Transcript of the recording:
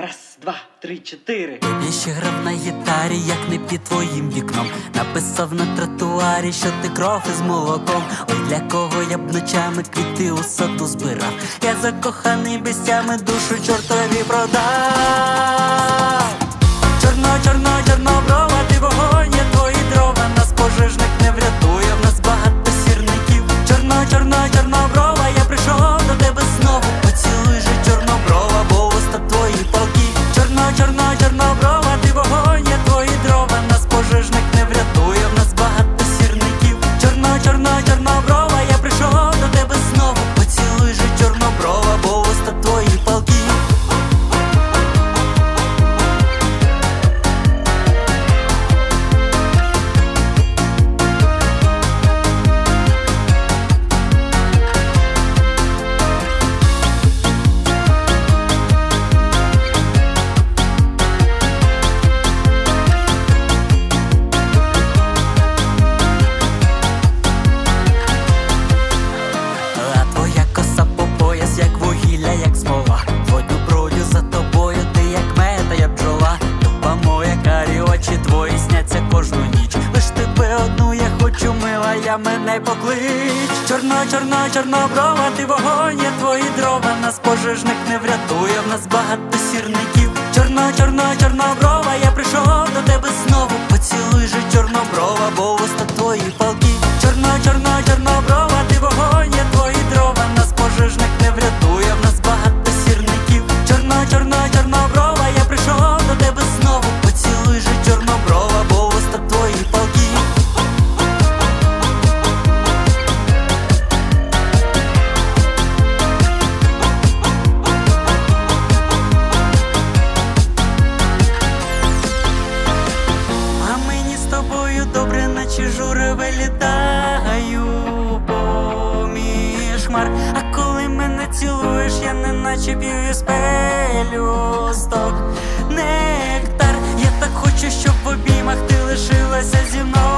Раз, два, три, чотири. Я ще грав на гітарі, як не під твоїм вікном. Написав на тротуарі, що ти кров із молоком. Ой, для кого я б ночами квіти у саду збирав. Я закоханий без тями, душу чортові продав. Чорноброва, ти вогонь, я твої дрова. Нас пожежник не врятує, в нас багато сірників. Чорноброва, я прийшов до тебе знову. Поцілуй же, чорноброва, бо уста твої палки. Чорноброва, ти вогонь, я твої дрова. Нас пожежник не врятує, в нас багато сірників. Чорноброва, я прийшов до тебе знову. Поцілуй же, чорноброва, бо уста твої палки. Як вугілля, як смола, водю бродю за тобою, ти як мета, я бджола. Дуба моя, карі очі твої сняться кожну ніч. Лиш тебе одну я хочу, мила, я мене поклич. Чорноброва, ти вогонь, я твої дрова. Нас пожежник не врятує, в нас багато сірників. Чорноброва, я прийшов до тебе знову. Поцілуй же, чорноброва, бо уста твої палки. Чорноброва, ти вогонь, я твої дрова. Нас пожежник не врятує, в нас багато сірників. Чорноброва, я прийшов до тебе знову. Поцілуй же, чорноброва, бо уста твої палки. А мені з тобою добре, наче журавель літаю поміж хмар. А коли мене цілуєш, я неначе п'ю із пелюсток нектар. Я так хочу, щоб в обіймах ти лишилася зі мною.